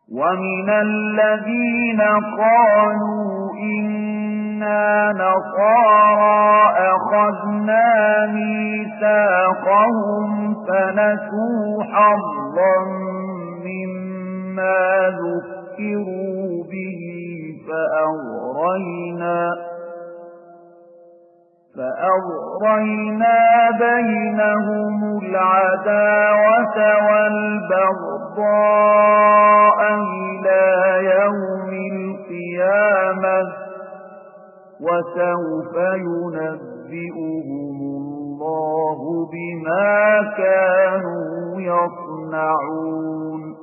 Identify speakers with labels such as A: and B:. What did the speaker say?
A: ومن الذين قالوا إنا نصارى أخذنا ميثاقهم فنسوا حظا مما ذكروا به فأغرينا بينهم العداوة والبغضاء إلى يوم القيامة وسوف ينبئهم الله بما كانوا يصنعون